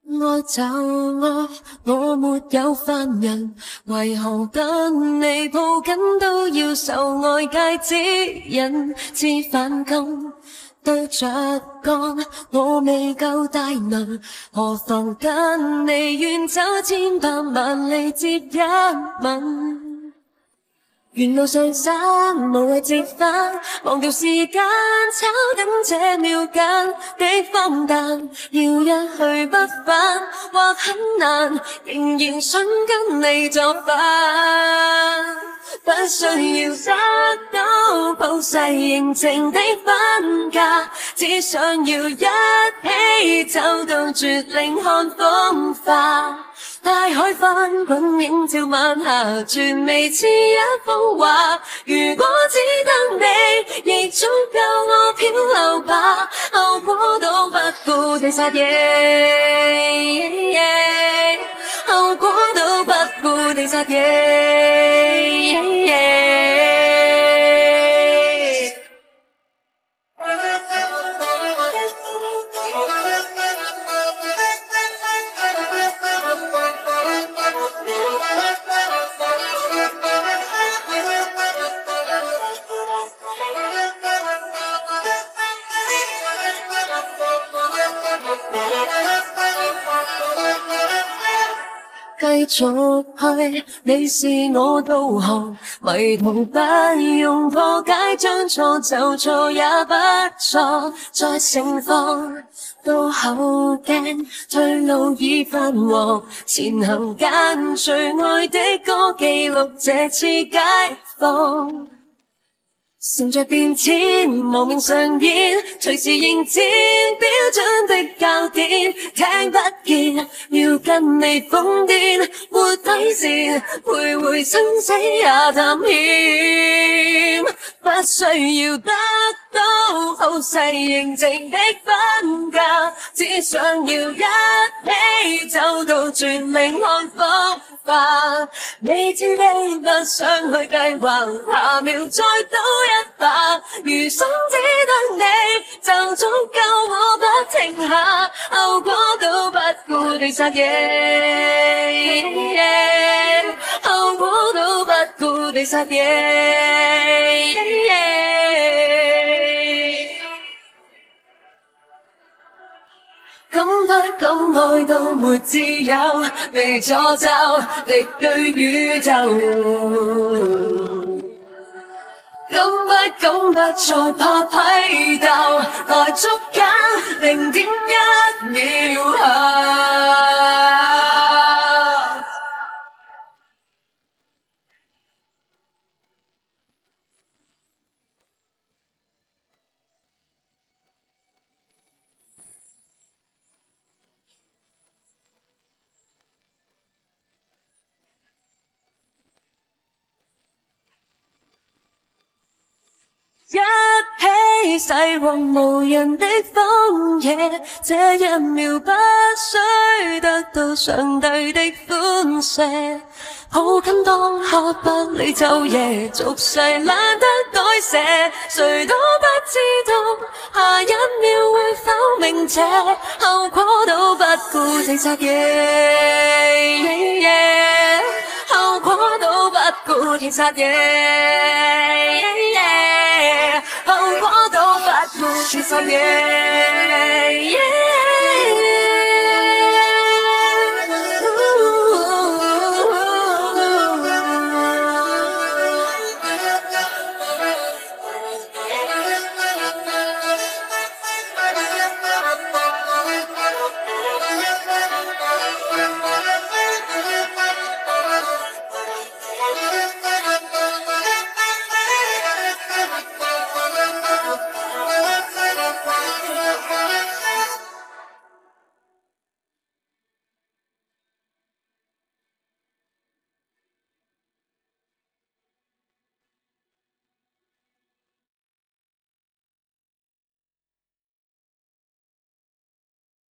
愛就愛，我沒有犯人，為何跟你抱緊都要受外界指引？知反感對着幹，我未夠大能，何妨跟你遠走千百萬里接一吻？沿路上山，無謂折返，忘掉時間，炒緊這秒間的荒誕，要一去不返，或很難，仍然想跟你作伴。不需要得到普世認證的分價，只想要一起走到絕嶺看風化。大海翻滾映照晚霞，全未似一幅畫。如果只得你，亦足夠我漂流吧。後果都不顧地撒野，後果都不顧地撒野。繼續去，你是我導航，迷途不用破解，將錯就錯也不錯，再盛放到後鏡，退路已泛黃，前行間最愛的歌記錄這次解放。乘着變遷，無名上演，隨時迎戰標準的教典，聽不見，要跟你瘋癲，活底線，徘徊生死也探險，不需要得到普世認證的分價，只想要一起走到絕嶺看風化。你知的，不想去計劃，下秒再賭一把，餘生只得你，就足夠我不停下，後果都不顧地撒野，後果都不顧地撒野。敢不敢愛到沒自由，被詛咒，敵對宇宙。敢不敢不再怕批鬥，來捉緊0.1秒後。一起駛往無人的荒野，這一秒不需得到上帝的寬赦，抱緊當刻不理晝夜，俗世懶得改寫，誰都不知道下一秒會否明謝，後果都不顧地撒野，後果都不顧地撒野，後果都不顧地撒野。